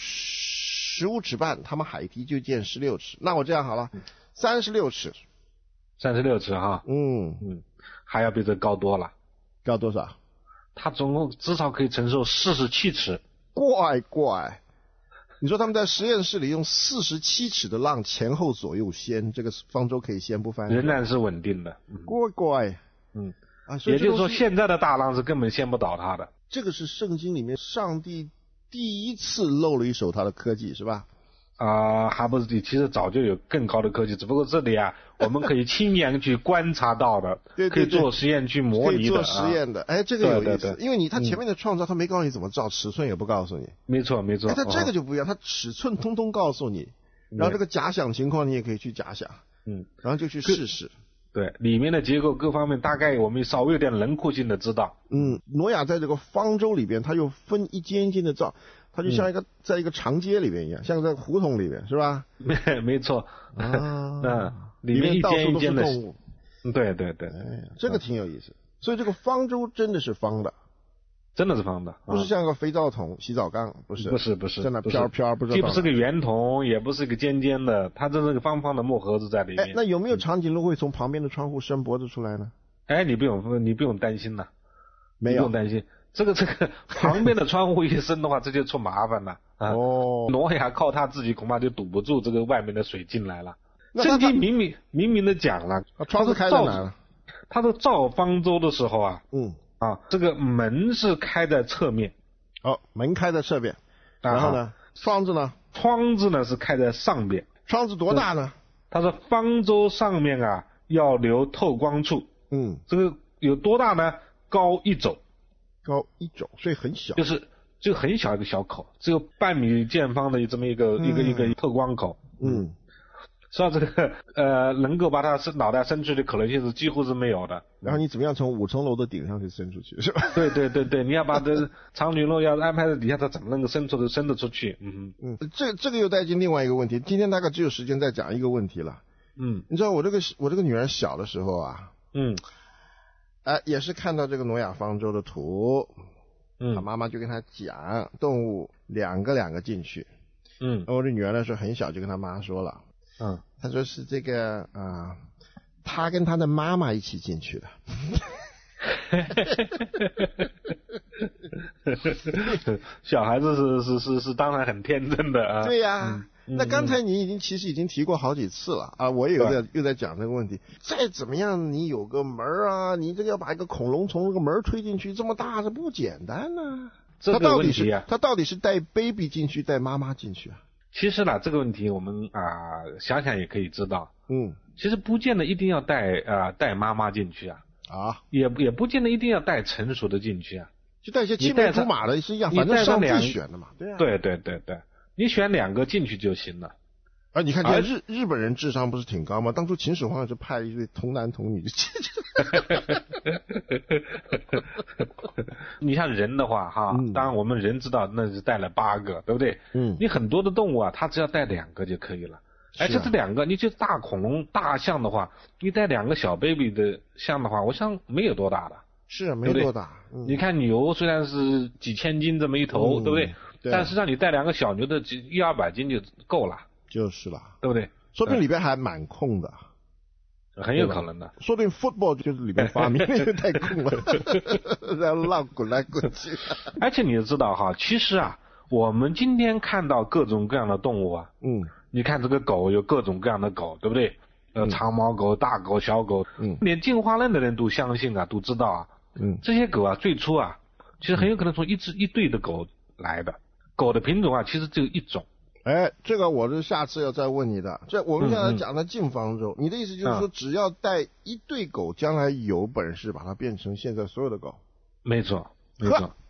15尺半，他们海堤就建16尺。那我这样好了，36尺。 36尺哈。还要比这高多了。 高多少？ 它总共至少可以承受47尺。 怪。你说他们在实验室里用47尺的浪前后左右掀，这个方舟可以掀不翻？ 仍然是稳定的。 怪。 也就是说现在的大浪是根本掀不倒它的。 这个是圣经里面上帝第一次露了一手他的科技，是吧？ 还不是，其实早就有更高的科技，只不过这里我们可以亲眼去观察到的， 对， 可以做实验去模拟的， 可以做实验的。这个有意思，因为他前面的创造他没告诉你怎么造，尺寸也不告诉你。 没错。 他这个就不一样，他尺寸通通告诉你，然后这个假想情况你也可以去假想，然后就去试试。 对，里面的结构各方面大概我们稍微有点轮廓性的知道。 挪亚在这个方舟里边，他又分一间一间的造，他就像在一个长街里边一样，像在胡同里边，是吧？ 没错。里面一间一间的动物。对。 这个挺有意思。所以这个方舟真的是方的。 真的是方的， 不是像个肥皂桶、洗澡缸，不是，在那飘，不是， 既不是个圆筒，也不是个尖尖的，它这是个方方的木盒子在里面。 那有没有长颈鹿会从旁边的窗户伸脖子出来呢？ 你不用担心了， 没有， 不用担心。这个旁边的窗户一伸的话，这就出麻烦了。挪亚靠他自己恐怕就堵不住这个外面的水进来了。圣经明明的讲了， 窗子开在哪了？ 他说造方舟的时候这个门是开在侧面。 门开在侧面。然后呢？窗子呢？ 窗子呢是开在上边。 窗子多大呢？ 他说方舟上面要留透光处。这个有多大呢？高1肘。 高1肘，所以很小。 就很小一个小口，只有半米见方的这么一个透光口。所以这个能够把它脑袋伸出去的可能性是几乎是没有的。 然后你怎么样从5层楼的顶上去伸出去，是吧？ 对，你要把这长颈鹿要安排在底下，它怎么能够伸得出去？ 这个又带进另外一个问题。今天大概只有时间再讲一个问题了。你知道我这个女儿小的时候也是看到这个挪亚方舟的图，她妈妈就跟她讲动物两个进去。我的女儿那时候很小就跟她妈说了。他说是这个他跟他的妈妈一起进去的。 小孩子是当然很天真的啊。 对呀。那刚才你其实已经提过好几次了我也又在讲这个问题。再怎么样你有个门你这个要把一个恐龙从这个门推进去，这么大这不简单啊。 这个问题他到底是带 baby 进去带妈妈进去啊？ 其实呢，这个问题我们想想也可以知道。其实不见得一定要带妈妈进去也不见得一定要带成熟的进去就带一些青梅竹马的是一样，反正上帝选的嘛。 对，你选2个进去就行了。 你看日本人智商不是挺高吗？当初秦始皇也是派一对童男童女进去。 你像人的话当然我们人知道那是带了8个，对不对？你很多的动物它只要带2个就可以了。这2个，你就大恐龙、大象的话，你带2个小 baby 的象的话，我想没有多大的。 是没多大。 你看牛虽然是几千斤这么一头，对不对？但是让你带2个小牛的100-200斤就够了。就是了，对不对？ 说不定里边还蛮空的。 很有可能的。 说不定 football 就是里边发明的，太空了，然后浪滚来滚去。 而且你也知道其实我们今天看到各种各样的动物你看这个狗有各种各样的狗，对不对？长毛狗、大狗、小狗，连进化论的人都相信都知道这些狗最初其实很有可能从一对的狗来的。狗的品种其实只有1种。 这个我是下次要再问你的。这我们现在讲的进方舟，你的意思就是说，只要带一对狗，将来有本事把它变成现在所有的狗。 没错。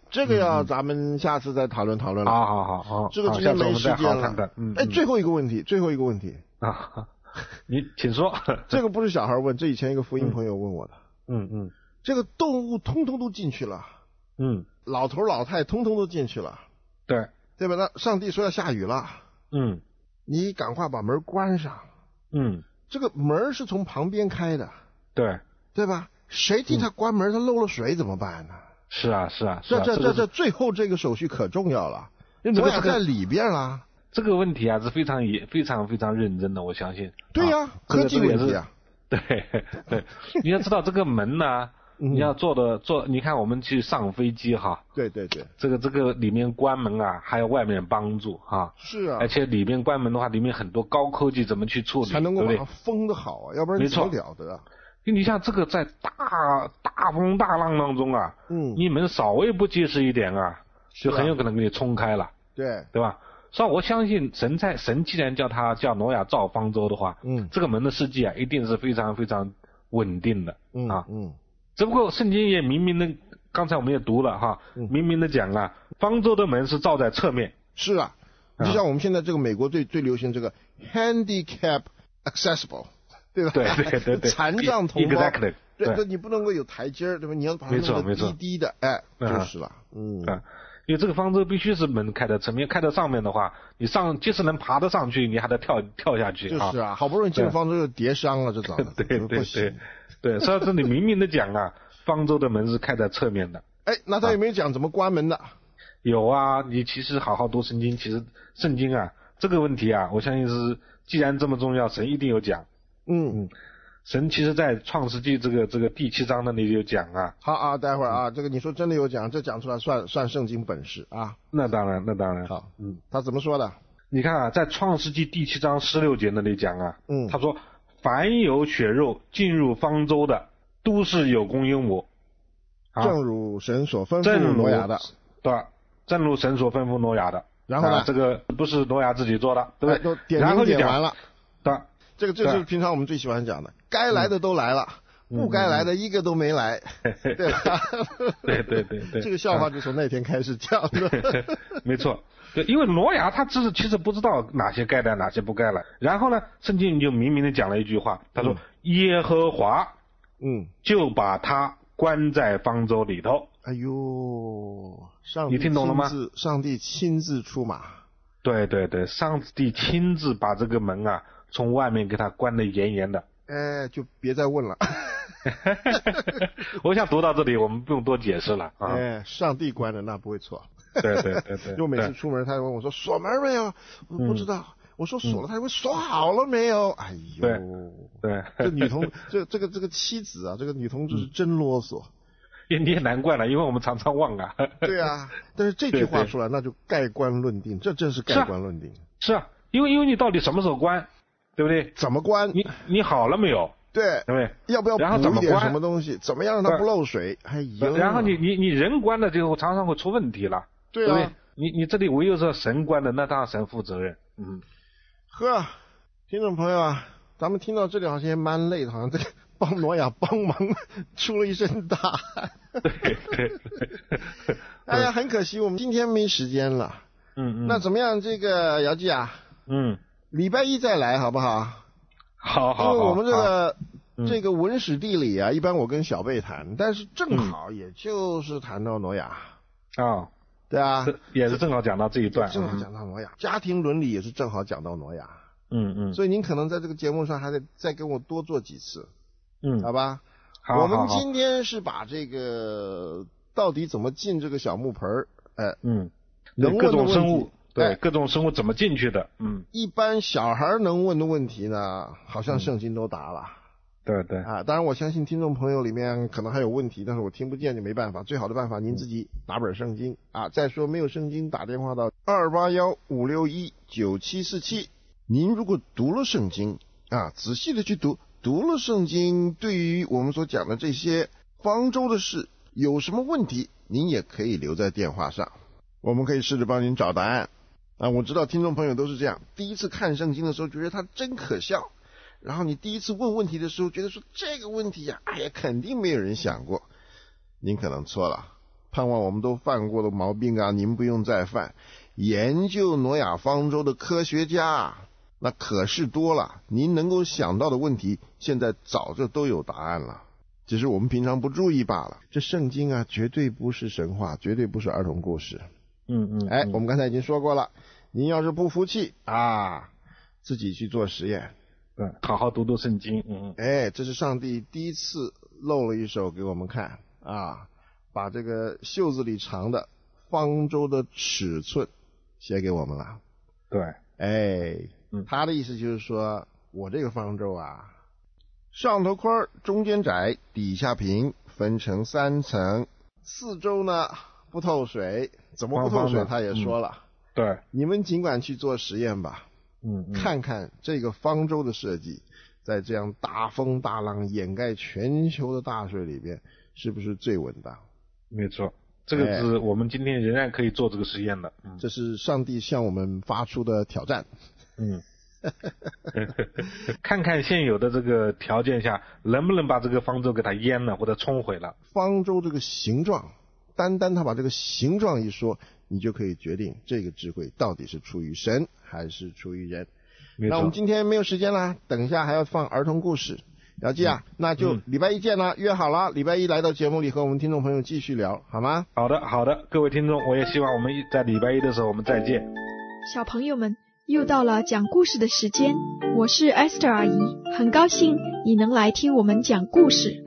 这个咱们下次再讨论讨论了。 好， 这个今天没时间了。最后一个问题啊，你请说。 这个不是小孩问，这以前一个福音朋友问我的。这个动物通通都进去了。老头老太通通都进去了。对吧？那上帝说要下雨了。你赶快把门关上。这个门是从旁边开的。对吧？谁替他关门？他漏了水怎么办呢？ 是啊。 这最后这个手续可重要了，挪亚在里边了。 这个问题啊是非常认真的，我相信。 对呀，科技问题啊。 对，你要知道这个门呢，你要做，你看我们去上飞机哈。 对。 这个里面关门啊，还有外面帮助哈。 是啊。而且里面关门的话，里面很多高科技怎么去处理， 才能够把它封得好啊，要不然怎么了得啊。 你像这个在大风大浪当中啊，你门稍微不结实一点啊，就很有可能给你冲开了，对吧？所以我相信神既然叫挪亚造方舟的话，这个门的设计啊，一定是非常非常稳定的只不过圣经也明明的，刚才我们也读了哈，明明的讲啊，方舟的门是造在侧面。 是啊，就像我们现在这个美国最流行这个 handicap accessible。对吧？ 对， 残障同胞。 Exactly。 对，你不能够有台阶，对吧？你要把它弄得低低的，就是了。 因为这个方舟必须是门开在侧面，开在上面的话，你即使能爬得上去，你还得跳下去。 就是啊，好不容易进入方舟又跌伤了，这早。 对，所以这里明明的讲啊，方舟的门是开在侧面的。 那他有没有讲怎么关门的？ 有啊，你其实好好读圣经，其实圣经啊这个问题啊，我相信是既然这么重要，神一定有讲。神其实在创世纪这个第7章那里有讲啊。 好啊，待会儿啊，这个你说真的有讲，这讲出来算圣经本事啊。 那当然。 好，他怎么说的？ 你看啊，在创世纪第7章16节那里讲啊，他说凡有血肉进入方舟的，都是有公有母。 正如神所吩咐挪亚的。 对，正如神所吩咐挪亚的。 然后呢？ 这个不是挪亚自己做的，对不对？ 都点完了。 对。 这就是平常我们最喜欢讲的，该来的都来了，不该来的一个都没来，对吧？ 对。 这个笑话就从那天开始讲的。 没错，对，因为挪亚他其实不知道哪些该来，哪些不该来。然后呢，圣经就明明的讲了一句话，他说耶和华，就把他关在方舟里头。 哎呦， 你听懂了吗？ 上帝亲自出马。 对，上帝亲自把这个门啊从外面给他关得严严的。 就别再问了。 我想读到这里，我们不用多解释了啊。 上帝关的那不会错。 对。 就每次出门，他问我说锁门没有？我不知道。我说锁了，他问锁好了没有？哎呦， 对。 这女同这个妻子啊，这个女同志是真啰嗦。 你也难怪了，因为我们常常忘啊。 对啊，但是这句话出来，那就盖棺论定，这真是盖棺论定。 是啊，因为你到底什么时候关？对不对？ 怎么关？ 你好了没有？ 对不对？要不要补一点什么东西？怎么样让它不漏水？哎呦！ 然后你人关了之后，常常会出问题了。 对啊。 你这里唯有是神关的，那当然神负责任。 听众朋友啊，咱们听到这里好像也蛮累的，好像这个帮挪亚帮忙出了一身大汗。 对。 哎呀，很可惜我们今天没时间了。那怎么样？这个姚记啊？礼拜一再来好不好？ 好。 因为我们这个文史地理啊，一般我跟小贝谈，但是正好也就是谈到挪亚。对啊， 也是正好讲到这一段。 正好讲到挪亚，家庭伦理也是正好讲到挪亚。所以您可能在这个节目上还得再跟我多做几次。好吧？ 好。 我们今天是把这个到底怎么进这个小木盆各种生物。对，各种生物怎么进去的？ 一般小孩能问的问题呢，好像圣经都答了。 对。 当然我相信听众朋友里面可能还有问题，但是我听不见就没办法。最好的办法，您自己拿本圣经再说没有圣经，打电话到281-561-9747。您如果读了圣经仔细的去读了圣经，对于我们所讲的这些方舟的事有什么问题，您也可以留在电话上，我们可以试着帮您找答案。我知道听众朋友都是这样，第一次看圣经的时候觉得它真可笑，然后你第一次问问题的时候觉得说这个问题肯定没有人想过。您可能错了， 盼望我们都犯过的毛病啊，您不用再犯。研究挪亚方舟的科学家那可是多了，您能够想到的问题现在早就都有答案了，只是我们平常不注意罢了。这圣经啊绝对不是神话，绝对不是儿童故事。我们刚才已经说过了，您要是不服气啊，自己去做实验， 好好读读圣经。 这是上帝第一次露了一手给我们看啊，把这个袖子里藏的方舟的尺寸写给我们了。 对， 他的意思就是说，我这个方舟啊，上头宽，中间窄，底下平，分成3层，四周呢不透水。怎么不透水他也说了。 对， 你们尽管去做实验吧。看看这个方舟的设计，在这样大风大浪掩盖全球的大水里边，是不是最稳当？ 没错，这个是我们今天仍然可以做这个实验的。 这是上帝向我们发出的挑战。 看看现有的这个条件下，能不能把这个方舟给它淹了或者冲毁了。 方舟这个形状，单他把这个形状一说，你就可以决定这个智慧到底是出于神还是出于人。那我们今天没有时间啦，等一下还要放儿童故事。姚记啊，那就礼拜一见啦，约好了，礼拜一来到节目里和我们听众朋友继续聊，好吗？ 好的，各位听众，我也希望我们在礼拜一的时候我们再见。 小朋友们，又到了讲故事的时间，我是 Esther 阿姨，很高兴你能来听我们讲故事。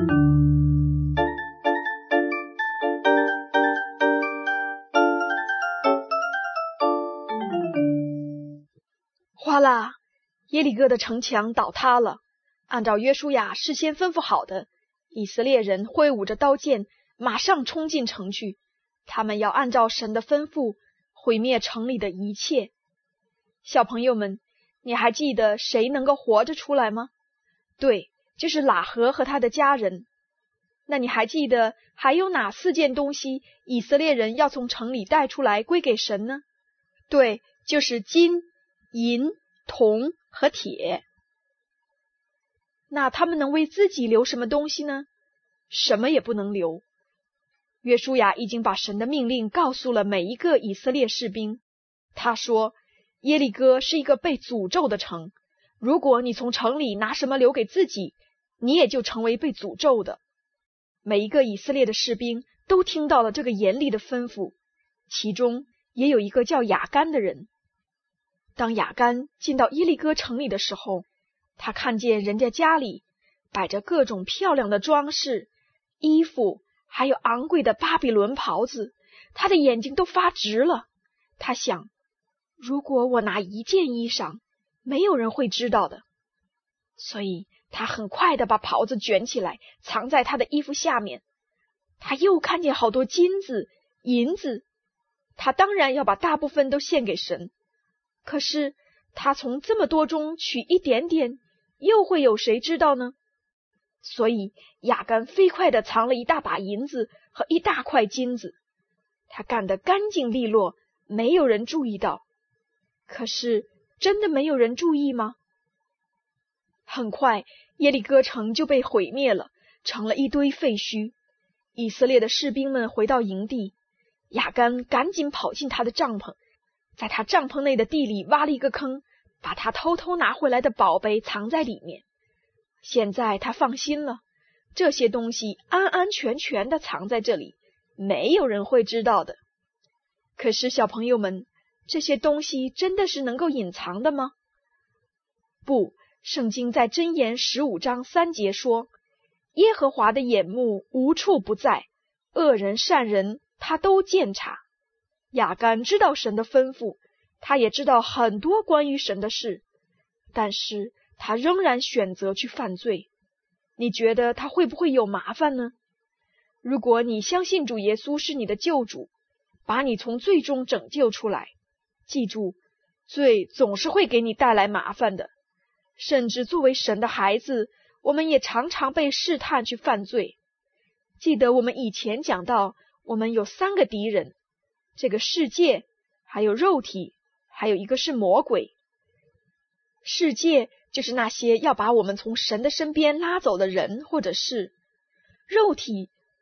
哗啦，耶利哥的城墙倒塌了。按照约书亚事先吩咐好的，以色列人挥舞着刀剑，马上冲进城去。他们要按照神的吩咐毁灭城里的一切。小朋友们，你还记得谁能够活着出来吗？对，就是喇合和他的家人。那你还记得还有哪4件东西以色列人要从城里带出来归给神呢？对，就是金、银、铜和铁。那他们能为自己留什么东西呢？什么也不能留。约书亚已经把神的命令告诉了每一个以色列士兵。他说，耶利哥是一个被诅咒的城，如果你从城里拿什么留给自己，你也就成为被诅咒的。每一个以色列的士兵都听到了这个严厉的吩咐，其中也有一个叫亚干的人。当亚干进到耶利哥城里的时候，他看见人家家里摆着各种漂亮的装饰、衣服，还有昂贵的巴比伦袍子，他的眼睛都发直了。他想，如果我拿1件衣裳，没有人会知道的。所以他很快地把袍子卷起来，藏在他的衣服下面。他又看见好多金子、银子，他当然要把大部分都献给神。可是他从这么多中取一点点，又会有谁知道呢？所以亚干飞快地藏了一大把银子和一大块金子，他干得干净利落，没有人注意到。可是真的没有人注意吗？很快耶利哥城就被毁灭了，成了一堆废墟。以色列的士兵们回到营地，亚干赶紧跑进他的帐篷，在他帐篷内的地里挖了一个坑，把他偷偷拿回来的宝贝藏在里面。现在他放心了，这些东西安安全全地藏在这里，没有人会知道的。可是小朋友们，这些东西真的是能够隐藏的吗？不，圣经在箴言15章3节说，耶和华的眼目无处不在，恶人善人他都鉴察。亚干知道神的吩咐，他也知道很多关于神的事，但是他仍然选择去犯罪。你觉得他会不会有麻烦呢？如果你相信主耶稣是你的救主，把你从罪中拯救出来，记住，罪总是会给你带来麻烦的。甚至作为神的孩子，我们也常常被试探去犯罪。记得我们以前讲到，我们有3个敌人，这个世界，还有肉体，还有一个是魔鬼。世界就是那些要把我们从神的身边拉走的人或者事，肉体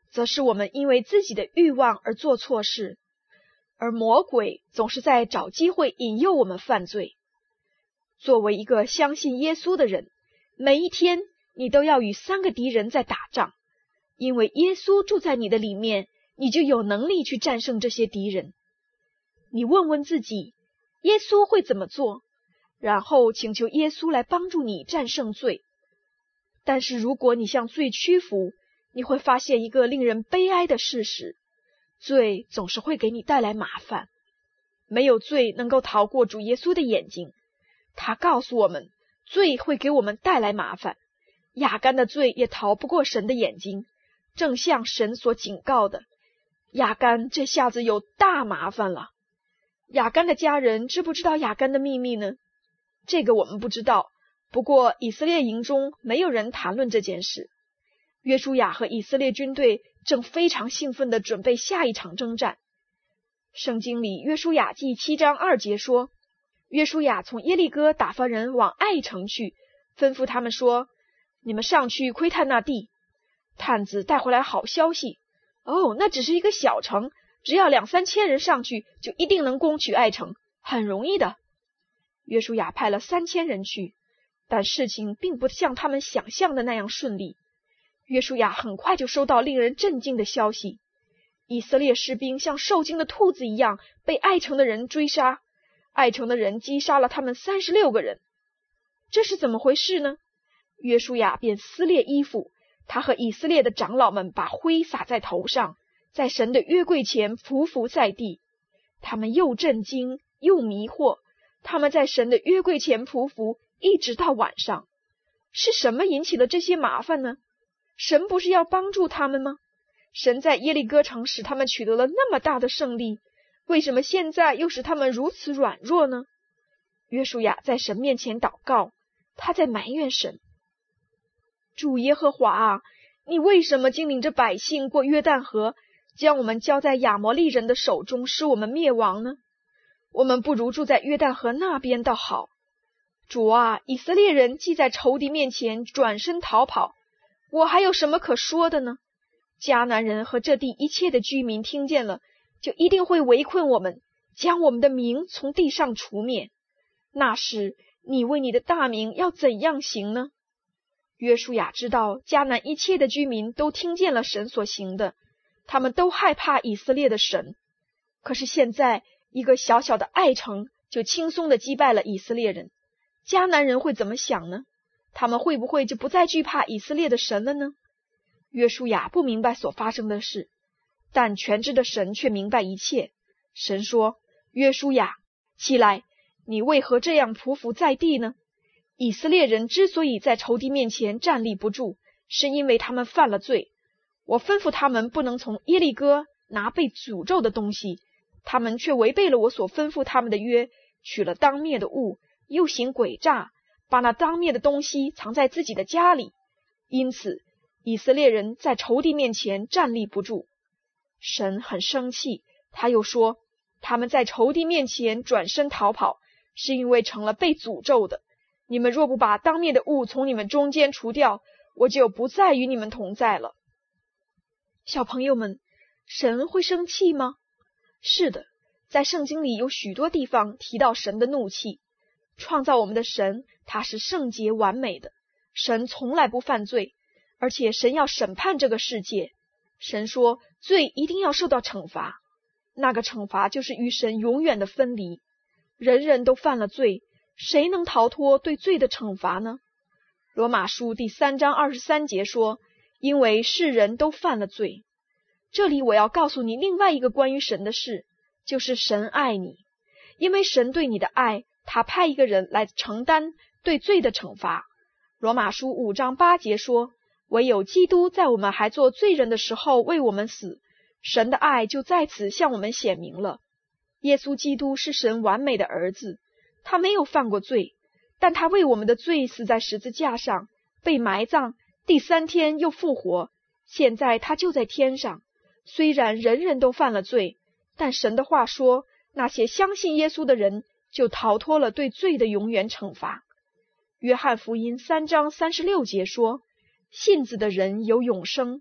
则是我们因为自己的欲望而做错事，而魔鬼总是在找机会引诱我们犯罪。作为一个相信耶稣的人，每一天你都要与3个敌人在打仗，因为耶稣住在你的里面，你就有能力去战胜这些敌人。你问问自己，耶稣会怎么做？然后请求耶稣来帮助你战胜罪。但是如果你向罪屈服，你会发现一个令人悲哀的事实，罪总是会给你带来麻烦。没有罪能够逃过主耶稣的眼睛，他告诉我们，罪会给我们带来麻烦。亚干的罪也逃不过神的眼睛，正像神所警告的，亚干这下子有大麻烦了。亚干的家人知不知道亚干的秘密呢？这个我们不知道，不过以色列营中没有人谈论这件事。约书亚和以色列军队正非常兴奋地准备下一场征战。圣经里约书亚记7章2节说，约书亚从耶利哥打发人往爱城去，吩咐他们说，你们上去窥探那地。探子带回来好消息，那只是一个小城，只要2-3千人上去就一定能攻取爱城，很容易的。约书亚派了3000人去，但事情并不像他们想象的那样顺利。约书亚很快就收到令人震惊的消息，以色列士兵像受惊的兔子一样被爱城的人追杀，爱城的人击杀了他们36个人。这是怎么回事呢？约书亚便撕裂衣服，他和以色列的长老们把灰撒在头上，在神的约柜前匍匐在地。他们又震惊又迷惑，他们在神的约柜前匍匐一直到晚上。是什么引起了这些麻烦呢？神不是要帮助他们吗？神在耶利哥城使他们取得了那么大的胜利，为什么现在又使他们如此软弱呢？约书亚在神面前祷告，他在埋怨神。主耶和华啊，你为什么经领着百姓过约旦河，将我们交在亚摩利人的手中，使我们灭亡呢？我们不如住在约旦河那边倒好。主啊，以色列人既在仇敌面前转身逃跑，我还有什么可说的呢？迦南人和这地一切的居民听见了，就一定会围困我们，将我们的名从地上除灭。那时你为你的大名要怎样行呢？约书亚知道迦南一切的居民都听见了神所行的，他们都害怕以色列的神。可是现在一个小小的爱城就轻松地击败了以色列人，迦南人会怎么想呢？他们会不会就不再惧怕以色列的神了呢？约书亚不明白所发生的事，但全知的神却明白一切。神说，约书亚，起来，你为何这样匍匐在地呢？以色列人之所以在仇敌面前站立不住，是因为他们犯了罪。我吩咐他们不能从耶利哥拿被诅咒的东西，他们却违背了我所吩咐他们的约，取了当灭的物，又行诡诈，把那当灭的东西藏在自己的家里。因此以色列人在仇敌面前站立不住。神很生气，他又说，他们在仇敌面前转身逃跑，是因为成了被诅咒的。你们若不把当灭的物从你们中间除掉，我就不再与你们同在了。小朋友们，神会生气吗？是的，在圣经里有许多地方提到神的怒气。创造我们的神，他是圣洁完美的，神从来不犯罪，而且神要审判这个世界。神说，罪一定要受到惩罚，那个惩罚就是与神永远的分离。人人都犯了罪，谁能逃脱对罪的惩罚呢？罗马书第3章23节说，因为世人都犯了罪。这里我要告诉你另外一个关于神的事，就是神爱你。因为神对你的爱，他派一个人来承担对罪的惩罚。罗马书5章8节说，唯有基督在我们还做罪人的时候为我们死，神的爱就在此向我们显明了。耶稣基督是神完美的儿子，他没有犯过罪，但他为我们的罪死在十字架上，被埋葬，第3天又复活，现在他就在天上。虽然人人都犯了罪，但神的话说，那些相信耶稣的人就逃脱了对罪的永远惩罚。约翰福音3章36节说，信子的人有永生，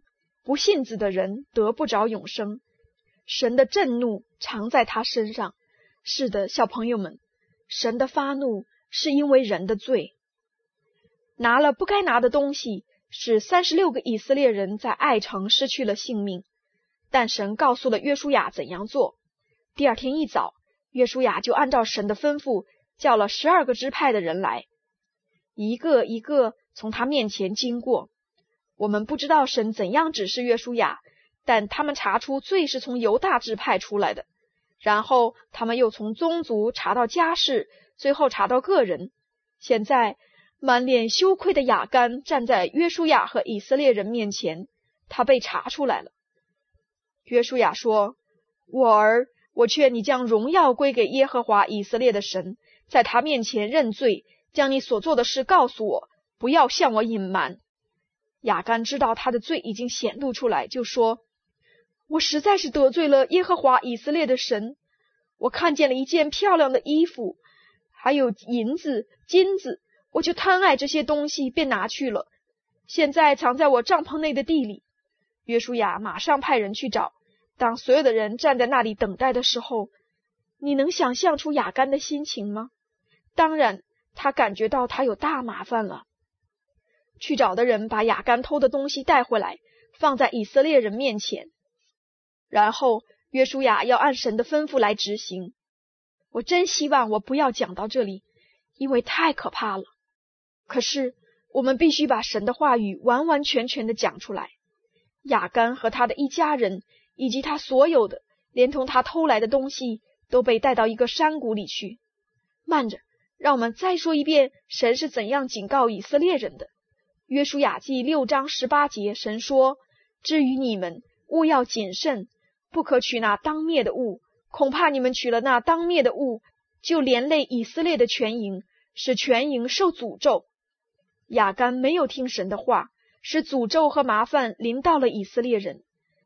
不信子的人得不着永生。神的震怒常在他身上。是的，小朋友们，神的发怒是因为人的罪。拿了不该拿的东西，使36个以色列人在爱城失去了性命。但神告诉了约书亚怎样做。第二天一早，约书亚就按照神的吩咐，叫了12个支派的人来，一个一个从他面前经过。我们不知道神怎样指示约书亚，但他们查出罪是从犹大支派出来的，然后他们又从宗族查到家世，最后查到个人。现在满脸羞愧的亚干站在约书亚和以色列人面前，他被查出来了。约书亚说：我儿，我劝你将荣耀归给耶和华以色列的神，在他面前认罪，将你所做的事告诉我，不要向我隐瞒。亚干知道他的罪已经显露出来，就说：我实在是得罪了耶和华以色列的神。我看见了一件漂亮的衣服，还有银子、金子，我就贪爱这些东西，便拿去了，现在藏在我帐篷内的地里。约书亚马上派人去找。当所有的人站在那里等待的时候，你能想象出亚干的心情吗？当然，他感觉到他有大麻烦了。去找的人把亚干偷的东西带回来，放在以色列人面前，然后约书亚要按神的吩咐来执行。我真希望我不要讲到这里，因为太可怕了。可是我们必须把神的话语完完全全地讲出来。亚干和他的一家人，以及他所有的，连同他偷来的东西，都被带到一个山谷里去。慢着，让我们再说一遍神是怎样警告以色列人的。约书亚记6章18节，神说：至于你们，务要谨慎，不可取那当灭的物，恐怕你们取了那当灭的物，就连累以色列的全营，使全营受诅咒。亚干没有听神的话，使诅咒和麻烦临到了以色列人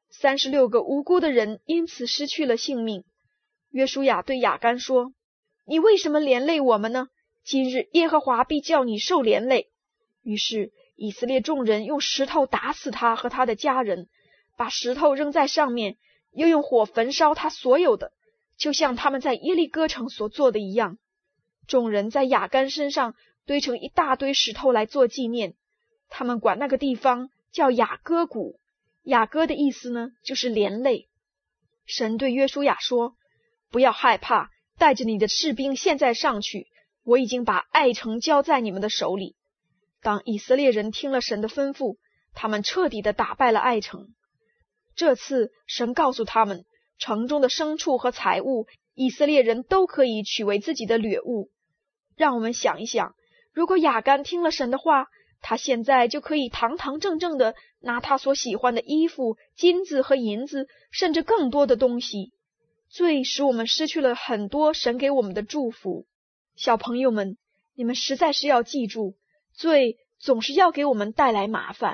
，36个无辜的人因此失去了性命。约书亚对亚干说：你为什么连累我们呢？今日耶和华必叫你受连累。于是以色列众人用石头打死他和他的家人，把石头扔在上面，又用火焚烧他所有的，就像他们在耶利哥城所做的一样。众人在亚干身上堆成一大堆石头来做纪念，他们管那个地方叫雅各谷。雅各的意思呢，就是连累。神对约书亚说：不要害怕，带着你的士兵现在上去，我已经把爱城交在你们的手里。当以色列人听了神的吩咐，他们彻底地打败了爱城。这次神告诉他们，城中的牲畜和财物，以色列人都可以取为自己的掠物。让我们想一想，如果亚干听了神的话，他现在就可以堂堂正正地拿他所喜欢的衣服、金子和银子，甚至更多的东西。罪使我们失去了很多神给我们的祝福。小朋友们，你们实在是要记住，罪总是要给我们带来麻烦。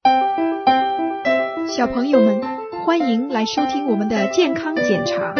小朋友们，欢迎来收听我们的健康检查。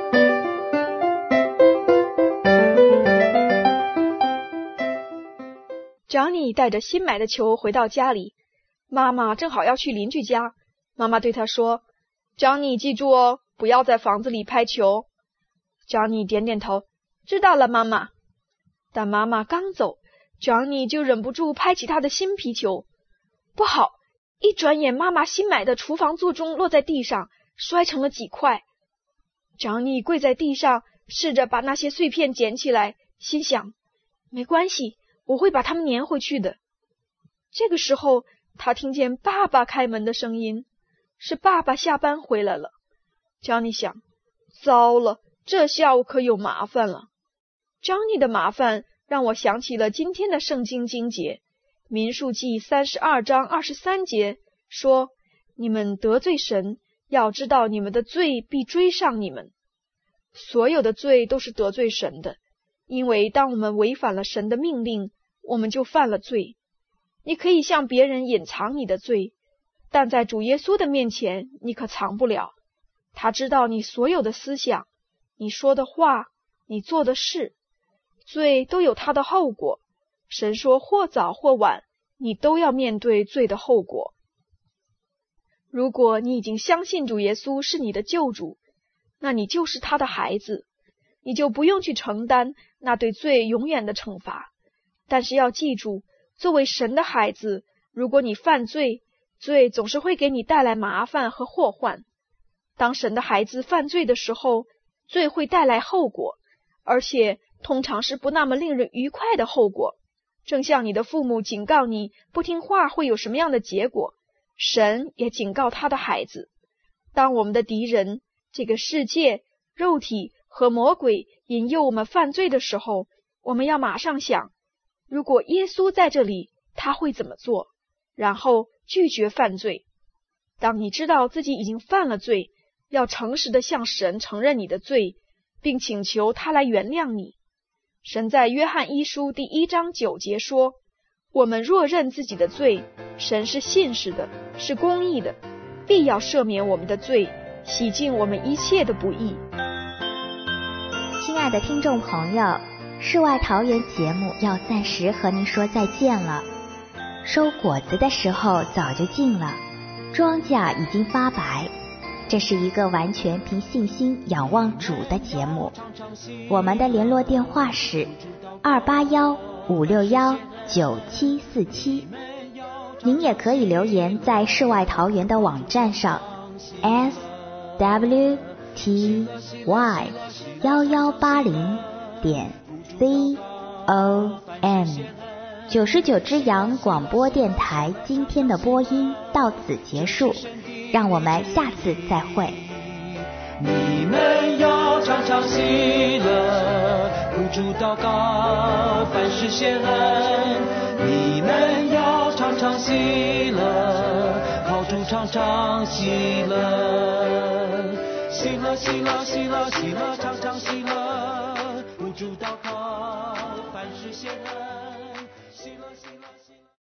Johnny 带着新买的球回到家里，妈妈正好要去邻居家。妈妈对他说： Johnny 记住哦，不要在房子里拍球。 Johnny 点点头，知道了妈妈。但妈妈刚走， Johnny 就忍不住拍起他的新皮球。不好，一转眼妈妈新买的厨房座钟落在地上，摔成了几块。 Johnny 跪在地上，试着把那些碎片捡起来，心想，没关系，我会把它们粘回去的。这个时候，他听见爸爸开门的声音，是爸爸下班回来了。Johnny 想，糟了，这下我可有麻烦了。Johnny 的麻烦让我想起了今天的圣经经节，民数记32章23节说：你们得罪神，要知道你们的罪必追上你们。所有的罪都是得罪神的，因为当我们违反了神的命令，我们就犯了罪。你可以向别人隐藏你的罪，但在主耶稣的面前，你可藏不了。他知道你所有的思想，你说的话，你做的事，罪都有它的后果。神说或早或晚，你都要面对罪的后果。 如果你已经相信主耶稣是你的救主，那你就是他的孩子，你就不用去承担那对罪永远的惩罚。但是要记住，作为神的孩子，如果你犯罪，罪总是会给你带来麻烦和祸患。当神的孩子犯罪的时候，罪会带来后果，而且通常是不那么令人愉快的后果。正像你的父母警告你不听话会有什么样的结果，神也警告他的孩子。当我们的敌人，这个世界、肉体和魔鬼引诱我们犯罪的时候，我们要马上想，如果耶稣在这里，他会怎么做？然后拒绝犯罪。当你知道自己已经犯了罪，要诚实地向神承认你的罪，并请求他来原谅你。神在约翰一书第1章9节说，我们若认自己的罪，神是信实的，是公义的，必要赦免我们的罪，洗净我们一切的不义。 亲爱的听众朋友，世外桃源节目要暂时和您说再见了。收果子的时候早就近了，庄稼已经发白。这是一个完全凭信心仰望主的节目。我们的联络电话是281-561-9747。您也可以留言在世外桃源的网站上 swty1180.com。99只羊广播电台今天的播音到此结束，让我们下次再会。 你们要常常喜乐，苦主祷告，凡事谢恩。你们要常常喜乐，靠主常常喜乐。喜乐喜乐喜乐喜乐，常常喜乐，苦主祷告，凡事谢恩。喜乐喜乐。